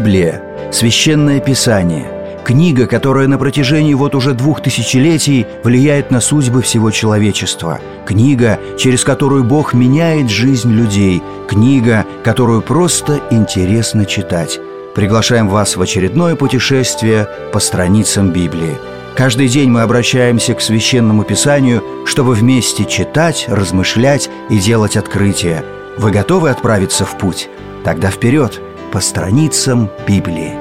Библия – Священное Писание, книга, которая на протяжении уже 2000 влияет на судьбы всего человечества, книга, через которую Бог меняет жизнь людей, книга, которую просто интересно читать. Приглашаем вас в очередное путешествие по страницам Библии. Каждый день мы обращаемся к Священному Писанию, чтобы вместе читать, размышлять и делать открытия. Вы готовы отправиться в путь? Тогда вперед, по страницам Библии.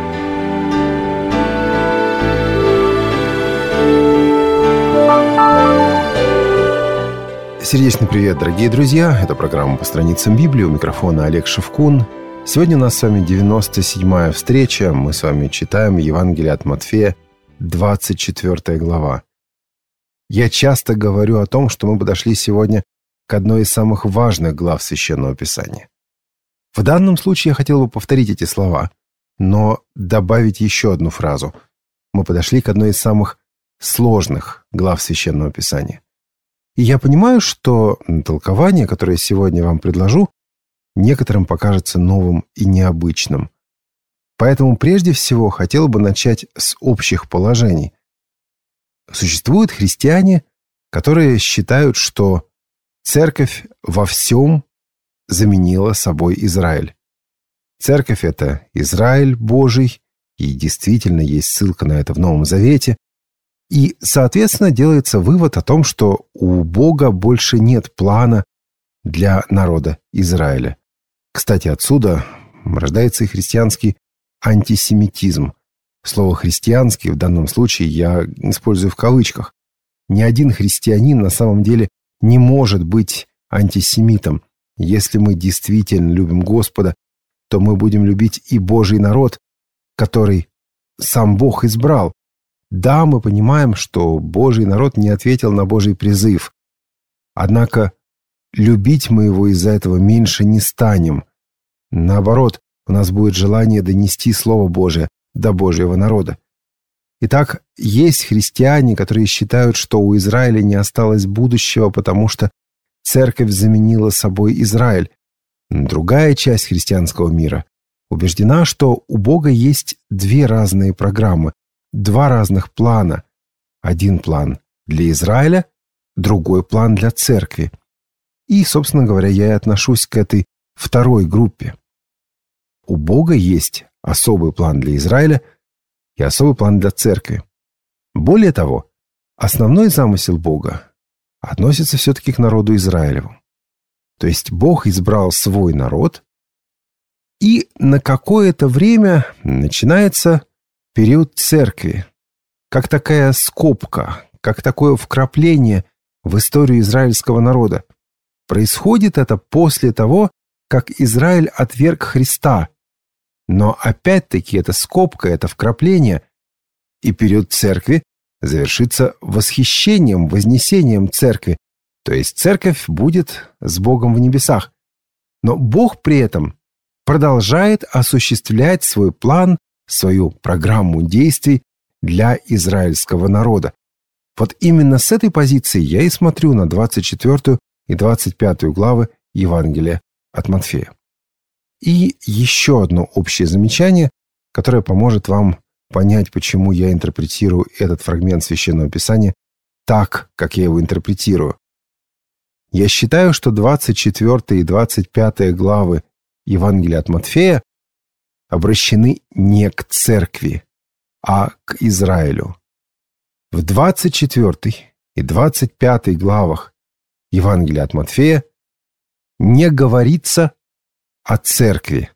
Сердечный привет, дорогие друзья! Это программа «По страницам Библии». У микрофона Олег Шевкун. Сегодня у нас с вами 97-я встреча. Мы с вами читаем Евангелие от Матфея, 24 глава. Я часто говорю о том, что мы подошли сегодня к одной из самых важных глав Священного Писания. В данном случае я хотел бы повторить эти слова, но добавить еще одну фразу. Мы подошли к одной из самых сложных глав Священного Писания. И я понимаю, что толкование, которое сегодня вам предложу, некоторым покажется новым и необычным. Поэтому прежде всего хотел бы начать с общих положений. Существуют христиане, которые считают, что церковь во всем заменила собой Израиль. Церковь – это Израиль Божий, и действительно есть ссылка на это в Новом Завете. И, соответственно, делается вывод о том, что у Бога больше нет плана для народа Израиля. Кстати, отсюда рождается и христианский антисемитизм. Слово «христианский» в данном случае я использую в кавычках. Ни один христианин на самом деле не может быть антисемитом. Если мы действительно любим Господа, то мы будем любить и Божий народ, который сам Бог избрал. Да, мы понимаем, что Божий народ не ответил на Божий призыв. Однако любить мы его из-за этого меньше не станем. Наоборот, у нас будет желание донести Слово Божие до Божьего народа. Итак, есть христиане, которые считают, что у Израиля не осталось будущего, потому что церковь заменила собой Израиль. Другая часть христианского мира убеждена, что у Бога есть две разные программы, два разных плана. Один план для Израиля, другой план для церкви. И, собственно говоря, я и отношусь к этой второй группе. У Бога есть особый план для Израиля и особый план для церкви. Более того, основной замысел Бога относится все-таки к народу Израилеву. То есть Бог избрал свой народ, и на какое-то время начинается период церкви, как такая скобка, как такое вкрапление в историю израильского народа. Происходит это после того, как Израиль отверг Христа. Но опять-таки это скобка, это вкрапление, и период церкви завершится восхищением, вознесением церкви. То есть церковь будет с Богом в небесах. Но Бог при этом продолжает осуществлять свой план, свою программу действий для израильского народа. Вот именно с этой позиции я и смотрю на 24 и 25 главы Евангелия от Матфея. И еще одно общее замечание, которое поможет вам понять, почему я интерпретирую этот фрагмент Священного Писания так, как я его интерпретирую. Я считаю, что 24 и 25 главы Евангелия от Матфея обращены не к церкви, а к Израилю. В 24 и 25 главах Евангелия от Матфея не говорится о церкви.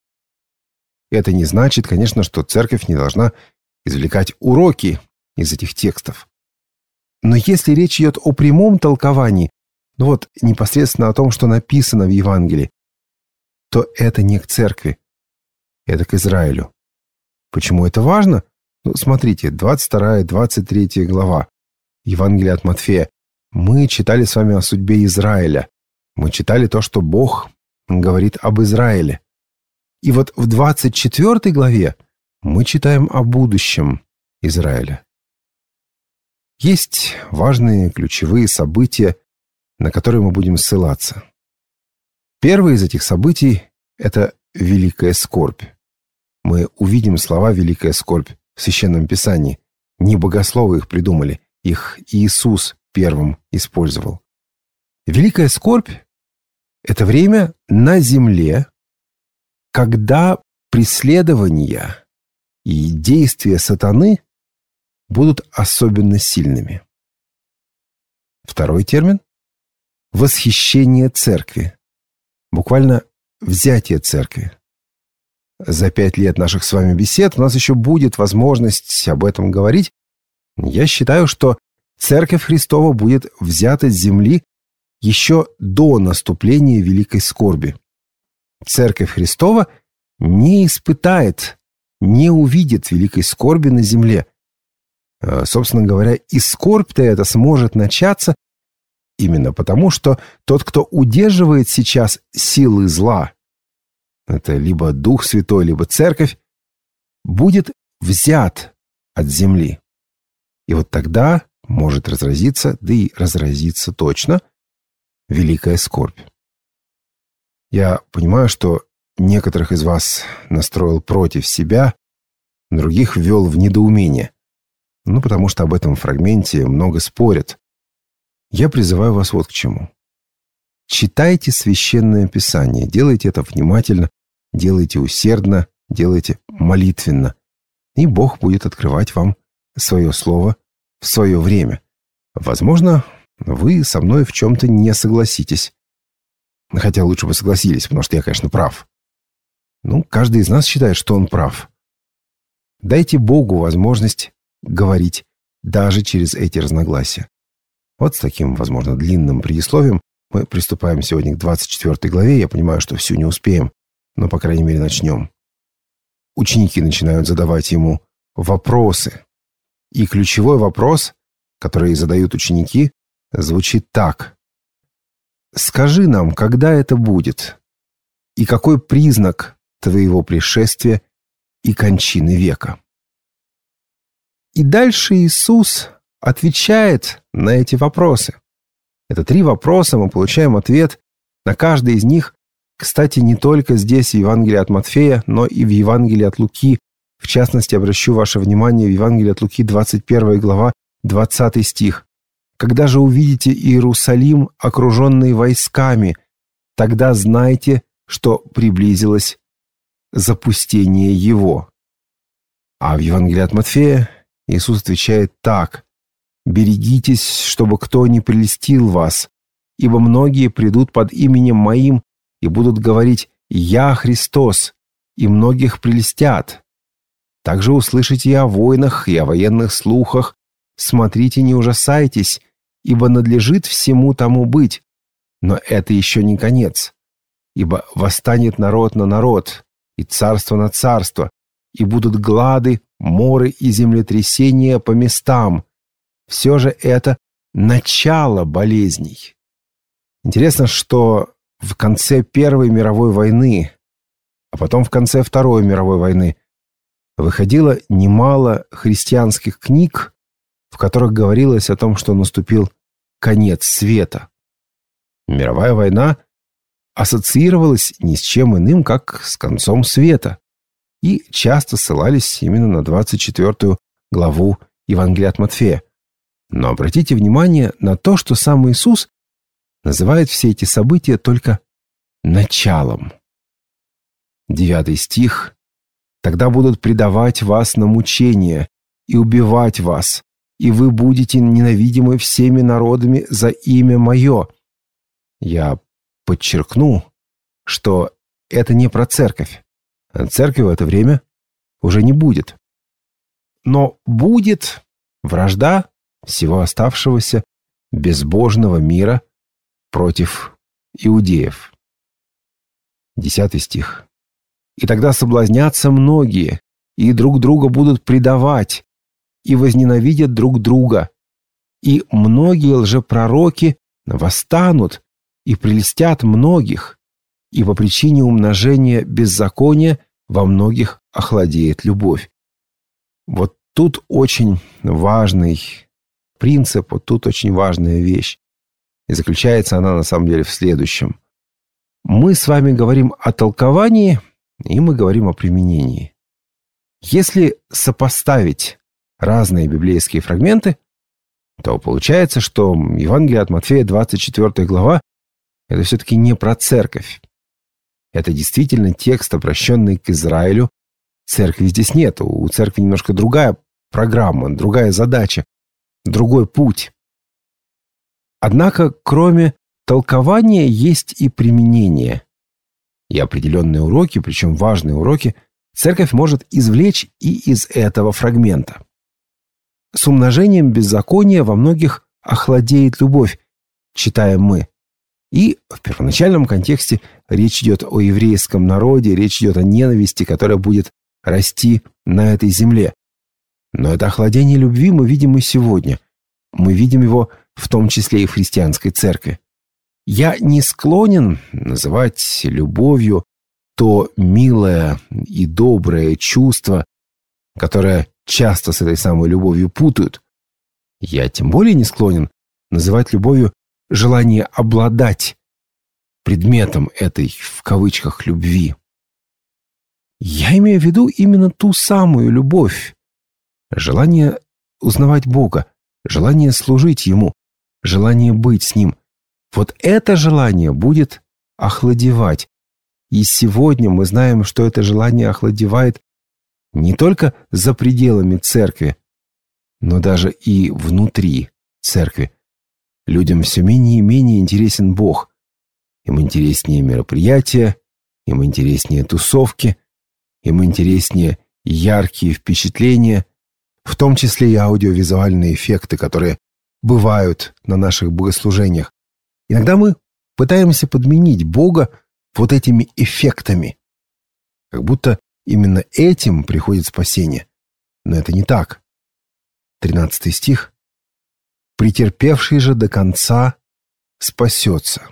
Это не значит, конечно, что церковь не должна извлекать уроки из этих текстов. Но если речь идет о прямом толковании, непосредственно о том, что написано в Евангелии, то это не к церкви, это к Израилю. Почему это важно? Смотрите, 22 и 23 глава Евангелия от Матфея. Мы читали с вами о судьбе Израиля. Мы читали то, что Бог говорит об Израиле. И вот в 24 главе мы читаем о будущем Израиля. Есть важные ключевые события, на которые мы будем ссылаться. Первое из этих событий – это великая скорбь. мы увидим слова «великая скорбь» в Священном Писании. Не богословы их придумали, их Иисус первым использовал. Великая скорбь – это время на земле, когда преследования и действия сатаны будут особенно сильными. Второй термин – восхищение церкви, буквально взятие церкви. За 5 лет наших с вами бесед у нас еще будет возможность об этом говорить. Я считаю, что Церковь Христова будет взята с земли еще до наступления великой скорби. Церковь Христова не испытает, не увидит великой скорби на земле. Собственно говоря, и скорбь-то эта сможет начаться именно потому, что тот, кто удерживает сейчас силы зла, это либо Дух Святой, либо Церковь, будет взят от земли. И вот тогда может разразиться, да и разразится точно, великая скорбь. Я понимаю, что некоторых из вас настроил против себя, других ввел в недоумение. Потому что об этом фрагменте много спорят. Я призываю вас вот к чему. Читайте Священное Писание, делайте это внимательно, делайте усердно, делайте молитвенно. И Бог будет открывать вам свое слово в свое время. Возможно, вы со мной в чем-то не согласитесь. Хотя лучше бы согласились, потому что я, конечно, прав. Каждый из нас считает, что он прав. Дайте Богу возможность говорить даже через эти разногласия. Вот с таким, возможно, длинным предисловием мы приступаем сегодня к 24 главе. Я понимаю, что всю не успеем, но, по крайней мере, начнем. Ученики начинают задавать ему вопросы. И ключевой вопрос, который задают ученики, звучит так. «Скажи нам, когда это будет? И какой признак твоего пришествия и кончины века?» И дальше Иисус отвечает на эти вопросы. Это 3 вопроса, мы получаем ответ на каждый из них. Кстати, не только здесь, в Евангелии от Матфея, но и в Евангелии от Луки. В частности, обращу ваше внимание в Евангелии от Луки, 21 глава, 20 стих. «Когда же увидите Иерусалим, окруженный войсками, тогда знайте, что приблизилось запустение его». А в Евангелии от Матфея Иисус отвечает так. «Берегитесь, чтобы кто не прельстил вас, ибо многие придут под именем Моим и будут говорить «Я Христос», и многих прельстят. Также услышите и о войнах, и о военных слухах. Смотрите, не ужасайтесь, ибо надлежит всему тому быть. Но это еще не конец. Ибо восстанет народ на народ, и царство на царство, и будут глады, моры и землетрясения по местам. Все же это начало болезней». Интересно, что в конце Первой мировой войны, а потом в конце Второй мировой войны выходило немало христианских книг, в которых говорилось о том, что наступил конец света. Мировая война ассоциировалась ни с чем иным, как с концом света, и часто ссылались именно на 24 главу Евангелия от Матфея. Но обратите внимание на то, что сам Иисус называет все эти события только началом. 9 стих. «Тогда будут предавать вас на мучения и убивать вас, и вы будете ненавидимы всеми народами за имя Мое». Я подчеркну, что это не про церковь. Церкви в это время уже не будет. Но будет вражда всего оставшегося безбожного мира против иудеев. 10 стих. «И тогда соблазнятся многие, и друг друга будут предавать, и возненавидят друг друга. И многие лжепророки восстанут и прельстят многих, и по причине умножения беззакония во многих охладеет любовь». Вот тут очень важный принцип, вот тут очень важная вещь. И заключается она на самом деле в следующем. Мы с вами говорим о толковании, и мы говорим о применении. Если сопоставить разные библейские фрагменты, то получается, что Евангелие от Матфея, 24 глава, это все-таки не про церковь. Это действительно текст, обращенный к Израилю. Церкви здесь нет. У церкви немножко другая программа, другая задача, другой путь. Однако, кроме толкования, есть и применение. И определенные уроки, причем важные уроки, церковь может извлечь и из этого фрагмента. С умножением беззакония во многих охладеет любовь, читаем мы. И в первоначальном контексте речь идет о еврейском народе, речь идет о ненависти, которая будет расти на этой земле. Но это охладение любви мы видим и сегодня. Мы видим его в том числе и в христианской церкви. Я не склонен называть любовью то милое и доброе чувство, которое часто с этой самой любовью путают. Я тем более не склонен называть любовью желание обладать предметом этой, в кавычках, любви. Я имею в виду именно ту самую любовь. Желание узнавать Бога, желание служить Ему, желание быть с Ним. Вот это желание будет охладевать. И сегодня мы знаем, что это желание охладевает не только за пределами церкви, но даже и внутри церкви. Людям все менее и менее интересен Бог. Им интереснее мероприятия, им интереснее тусовки, им интереснее яркие впечатления, в том числе и аудиовизуальные эффекты, которые бывают на наших богослужениях. Иногда мы пытаемся подменить Бога вот этими эффектами, как будто именно этим приходит спасение. Но это не так. 13 стих. «Претерпевший же до конца спасется.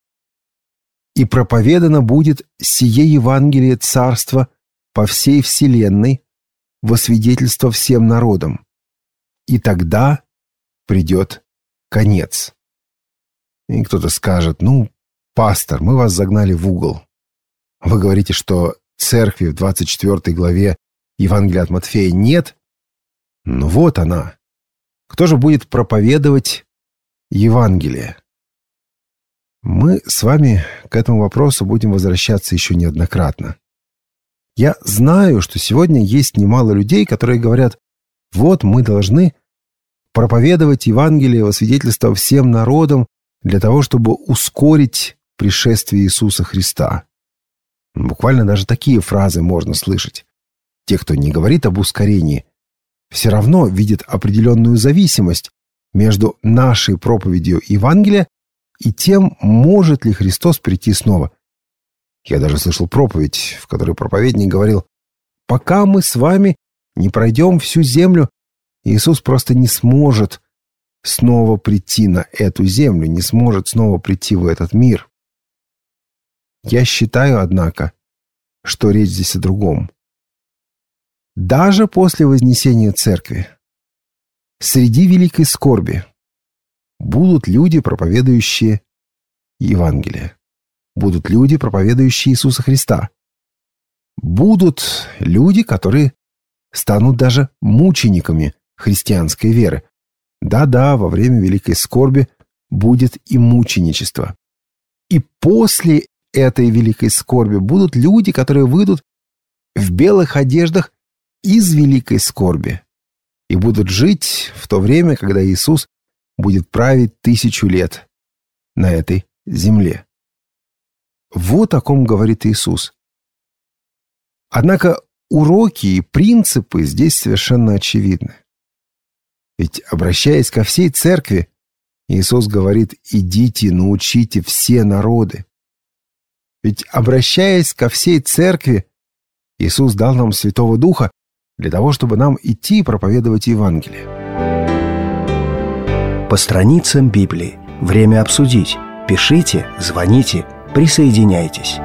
И проповедано будет сие Евангелие Царства по всей вселенной во свидетельство всем народам. И тогда придет конец». И кто-то скажет: ну, пастор, мы вас загнали в угол. Вы говорите, что церкви в 24 главе Евангелия от Матфея нет? Ну вот она. Кто же будет проповедовать Евангелие? Мы с вами к этому вопросу будем возвращаться еще неоднократно. Я знаю, что сегодня есть немало людей, которые говорят: вот мы должны проповедовать Евангелие во свидетельство всем народам для того, чтобы ускорить пришествие Иисуса Христа. Буквально даже такие фразы можно слышать. Те, кто не говорит об ускорении, все равно видят определенную зависимость между нашей проповедью Евангелия и тем, может ли Христос прийти снова. Я даже слышал проповедь, в которой проповедник говорил: пока мы с вами не пройдем всю землю, Иисус просто не сможет снова прийти на эту землю, не сможет снова прийти в этот мир. Я считаю, однако, что речь здесь о другом. Даже после вознесения церкви, среди великой скорби, будут люди, проповедующие Евангелие. Будут люди, проповедующие Иисуса Христа. Будут люди, которые станут даже мучениками христианской веры. Да-да, во время великой скорби будет и мученичество. И после этой великой скорби будут люди, которые выйдут в белых одеждах из великой скорби и будут жить в то время, когда Иисус будет править 1000 лет на этой земле. Вот о ком говорит Иисус. Однако уроки и принципы здесь совершенно очевидны. Ведь, обращаясь ко всей церкви, Иисус говорит: идите, научите все народы. Ведь, обращаясь ко всей церкви, Иисус дал нам Святого Духа для того, чтобы нам идти и проповедовать Евангелие. По страницам Библии. Время обсудить. Пишите, звоните, присоединяйтесь.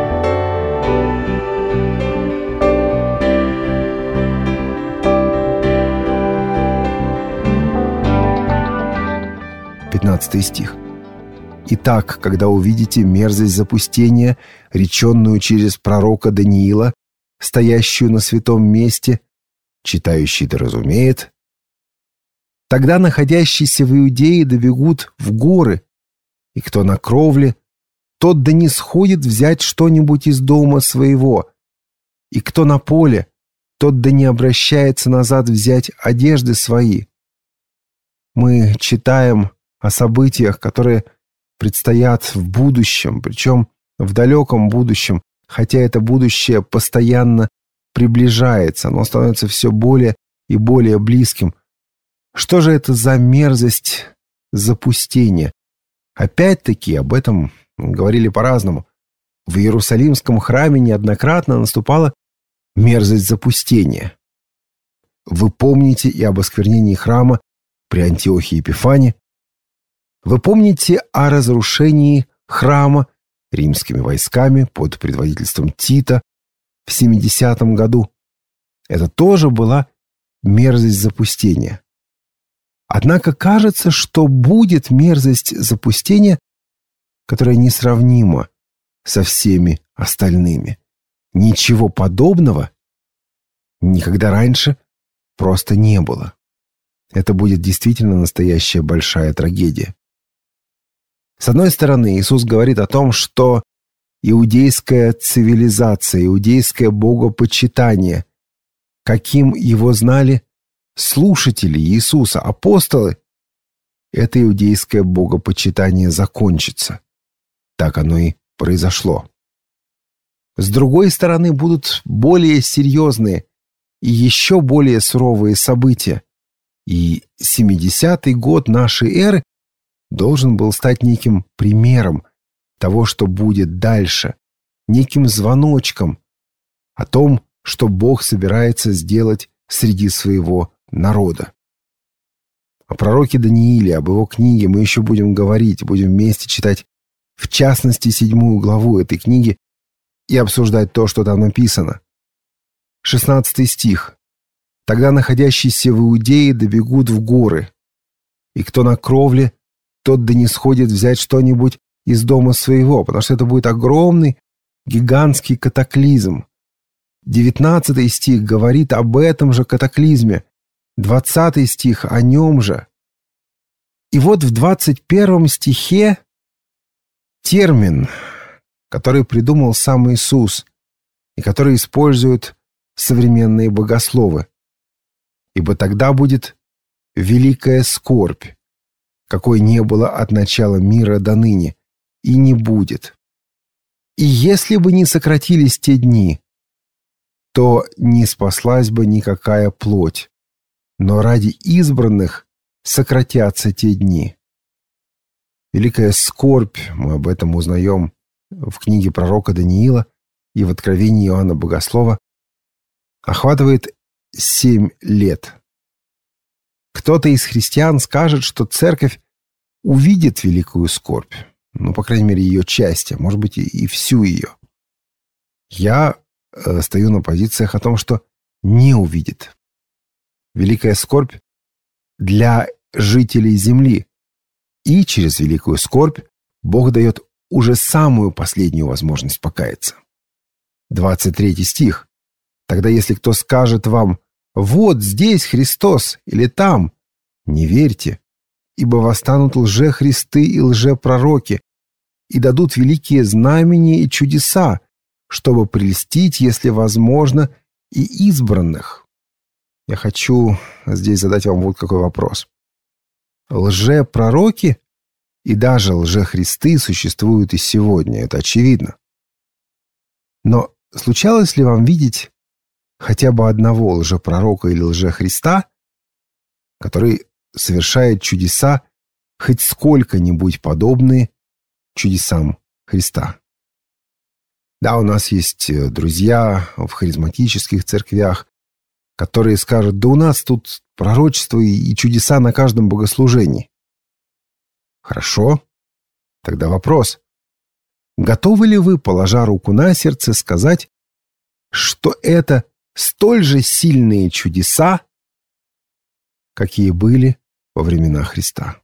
Стих. «Итак, когда увидите мерзость запустения, реченную через пророка Даниила, стоящую на святом месте, читающий да разумеет. Тогда находящиеся в Иудее добегут в горы, и кто на кровле, тот да не сходит взять что-нибудь из дома своего, и кто на поле, тот да не обращается назад взять одежды свои. Мы читаем о событиях, которые предстоят в будущем, причем в далеком будущем, хотя это будущее постоянно приближается, оно становится все более и более близким. Что же это за мерзость запустения? Опять-таки об этом говорили по-разному. В Иерусалимском храме неоднократно наступала мерзость запустения. Вы помните и об осквернении храма при Антиохии Эпифане. Вы помните о разрушении храма римскими войсками под предводительством Тита в 70 году. Это тоже была мерзость запустения. Однако кажется, что будет мерзость запустения, которая несравнима со всеми остальными. Ничего подобного никогда раньше просто не было. Это будет действительно настоящая большая трагедия. С одной стороны, Иисус говорит о том, что иудейская цивилизация, иудейское богопочитание, каким его знали слушатели Иисуса, апостолы, это иудейское богопочитание закончится. Так оно и произошло. С другой стороны, будут более серьезные и еще более суровые события. И 70-й год нашей эры должен был стать неким примером того, что будет дальше, неким звоночком о том, что Бог собирается сделать среди своего народа. О пророке Данииле, об его книге мы еще будем говорить, будем вместе читать, в частности, 7 главу этой книги и обсуждать то, что там написано. 16 стих. «Тогда находящиеся в Иудее добегут в горы, и кто на кровле, тот да не сходит взять что-нибудь из дома своего», потому что это будет огромный, гигантский катаклизм. 19 стих говорит об этом же катаклизме, 20 стих о нем же. И вот в 21 стихе термин, который придумал сам Иисус и который используют современные богословы. «Ибо тогда будет великая скорбь, какой не было от начала мира до ныне, и не будет. И если бы не сократились те дни, то не спаслась бы никакая плоть, но ради избранных сократятся те дни». Великая скорбь, мы об этом узнаем в книге пророка Даниила и в Откровении Иоанна Богослова, охватывает 7 лет. Кто-то из христиан скажет, что церковь увидит великую скорбь, по крайней мере, ее часть, а может быть и всю ее. Я стою на позициях о том, что не увидит. Великая скорбь для жителей земли. И через великую скорбь Бог дает уже самую последнюю возможность покаяться. 23 стих. «Тогда если кто скажет вам: вот здесь Христос или там, не верьте, ибо восстанут лжехристы и лжепророки, и дадут великие знамения и чудеса, чтобы прельстить, если возможно, и избранных». Я хочу здесь задать вам вот какой вопрос. Лжепророки и даже лжехристы существуют и сегодня, это очевидно. Но случалось ли вам видеть хотя бы одного лжепророка или лжехриста, который совершает чудеса, хоть сколько-нибудь подобные чудесам Христа? Да, у нас есть друзья в харизматических церквях, которые скажут: да у нас тут пророчество и чудеса на каждом богослужении. Хорошо. Тогда вопрос. Готовы ли вы, положа руку на сердце, сказать, что это столь же сильные чудеса, какие были во времена Христа?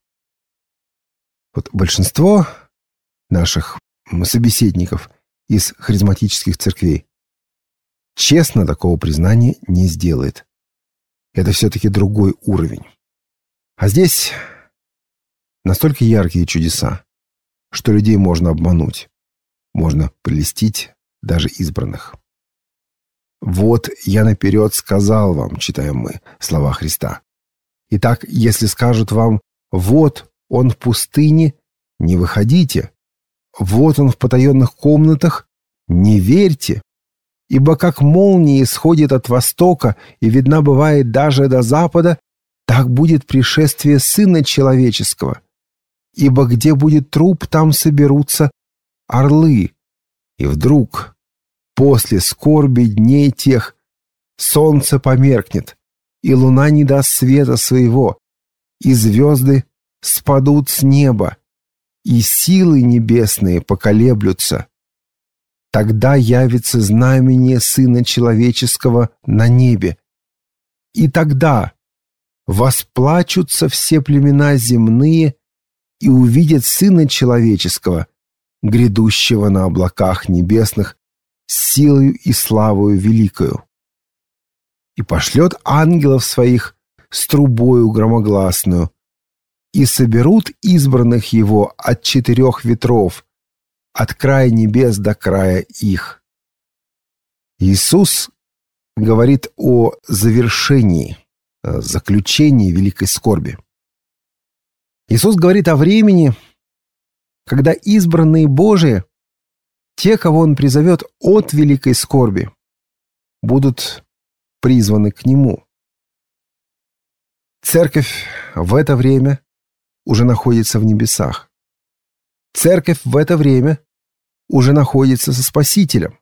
Вот большинство наших собеседников из харизматических церквей честно такого признания не сделает. Это все-таки другой уровень. А здесь настолько яркие чудеса, что людей можно обмануть, можно прельстить даже избранных. «Вот я наперед сказал вам», читаем мы слова Христа. «Итак, если скажут вам: вот он в пустыне, не выходите, вот он в потаенных комнатах, не верьте, ибо как молния исходит от востока и видна бывает даже до запада, так будет пришествие Сына Человеческого. Ибо где будет труп, там соберутся орлы. И вдруг, после скорби дней тех, солнце померкнет, и луна не даст света своего, и звезды спадут с неба, и силы небесные поколеблются. Тогда явится знамение Сына Человеческого на небе. И тогда восплачутся все племена земные и увидят Сына Человеческого, грядущего на облаках небесных, с силою и славою великою. И пошлет ангелов своих с трубою громогласную, и соберут избранных его от 4 ветров, от края небес до края их». Иисус говорит о завершении, о заключении великой скорби. Иисус говорит о времени, когда избранные Божии, те, кого Он призовет от великой скорби, будут призваны к Нему. Церковь в это время уже находится в небесах. Церковь в это время уже находится со Спасителем.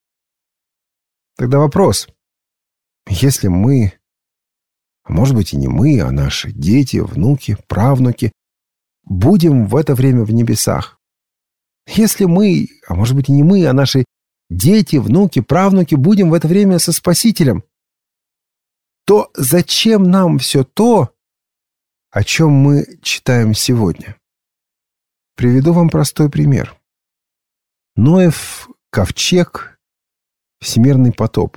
Тогда вопрос: если мы, а может быть и не мы, а наши дети, внуки, правнуки, будем в это время в небесах, если мы, а может быть и не мы, а наши дети, внуки, правнуки будем в это время со Спасителем, то зачем нам все то, о чем мы читаем сегодня? Приведу вам простой пример. Ноев ковчег, всемирный потоп.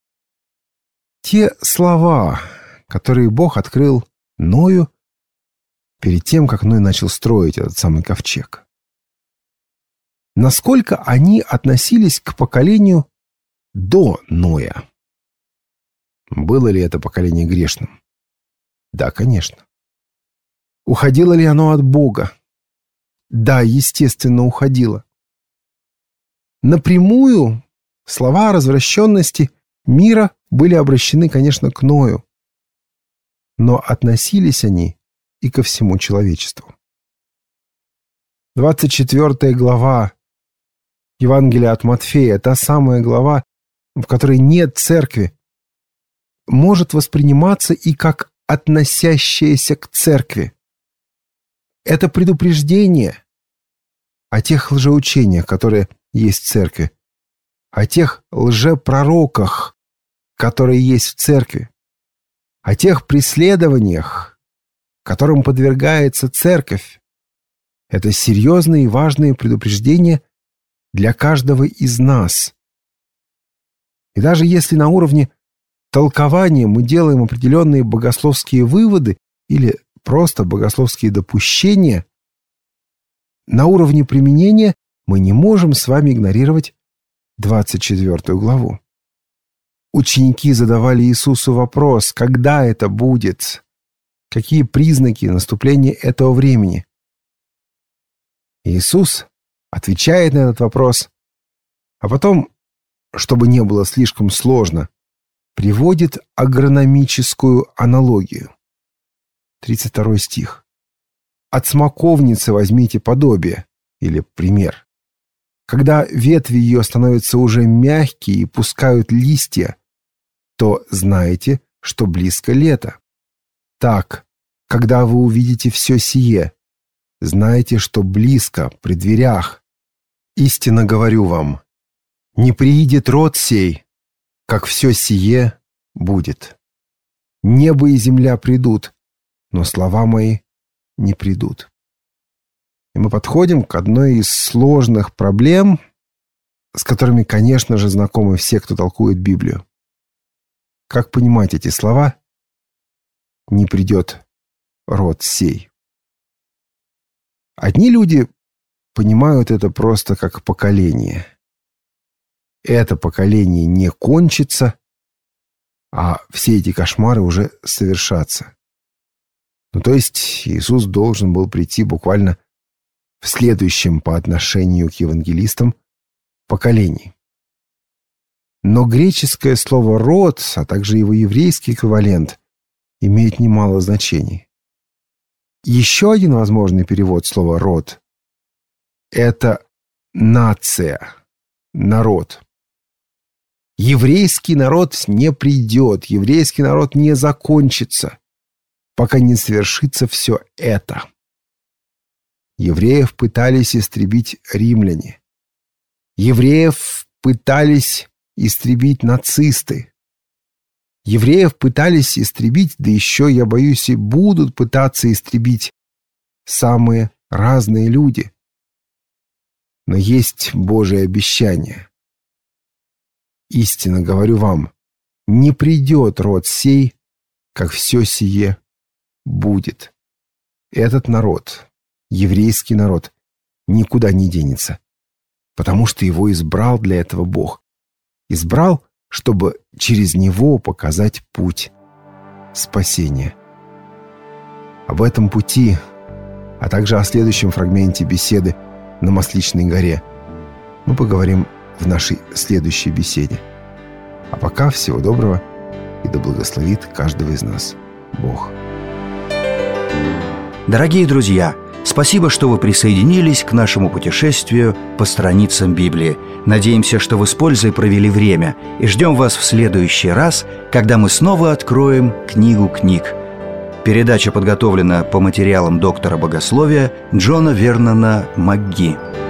Те слова, которые Бог открыл Ною перед тем, как Ной начал строить этот самый ковчег. Насколько они относились к поколению до Ноя? Было ли это поколение грешным? Да, конечно. Уходило ли оно от Бога? Да, естественно, уходило. Напрямую слова о развращенности мира были обращены, конечно, к Ною. Но относились они и ко всему человечеству. 24 глава Евангелия от Матфея, та самая глава, в которой нет церкви, может восприниматься и как относящаяся к церкви. Это предупреждение о тех лжеучениях, которые есть в церкви, о тех лжепророках, которые есть в церкви, о тех преследованиях, которым подвергается церковь. Это серьезные и важные предупреждения для каждого из нас. И даже если на уровне толкования мы делаем определенные богословские выводы или просто богословские допущения, на уровне применения мы не можем с вами игнорировать 24 главу. Ученики задавали Иисусу вопрос: когда это будет? Какие признаки наступления этого времени? Иисус отвечает на этот вопрос, а потом, чтобы не было слишком сложно, приводит агрономическую аналогию. 32 стих. «От смоковницы возьмите подобие» или пример. Когда ветви ее становятся уже мягкие и пускают листья, то знаете, что близко лето. Так, когда вы увидите все сие, знаете, что близко, при дверях. Истинно говорю вам, не приидет род сей, как все сие будет. Небо и земля придут, но слова мои не придут. И мы подходим к одной из сложных проблем, с которыми, конечно же, знакомы все, кто толкует Библию. Как понимать эти слова? Не придет род сей. Одни люди понимают это просто как поколение. Это поколение не кончится, а все эти кошмары уже совершатся. Ну, то есть Иисус должен был прийти буквально в следующем по отношению к евангелистам поколении. Но греческое слово «род», а также его еврейский эквивалент, имеет немало значений. Еще один возможный перевод слова «род» — это «нация», «народ». Еврейский народ не придет, еврейский народ не закончится, пока не свершится все это. Евреев пытались истребить римляне. Евреев пытались истребить нацисты. Евреев пытались истребить, да еще, я боюсь, и будут пытаться истребить самые разные люди. Но есть Божие обещание. Истинно говорю вам, не придет род сей, как все сие будет. Этот народ, еврейский народ, никуда не денется, потому что его избрал для этого Бог. Избрал, чтобы через него показать путь спасения. Об этом пути, а также о следующем фрагменте беседы на Масличной горе мы поговорим в нашей следующей беседе. А пока всего доброго, и да благословит каждого из нас Бог. Дорогие друзья, спасибо, что вы присоединились к нашему путешествию по страницам Библии. Надеемся, что вы с пользой провели время, и ждем вас в следующий раз, когда мы снова откроем книгу книг. Передача подготовлена по материалам доктора богословия Джона Вернона МакГи.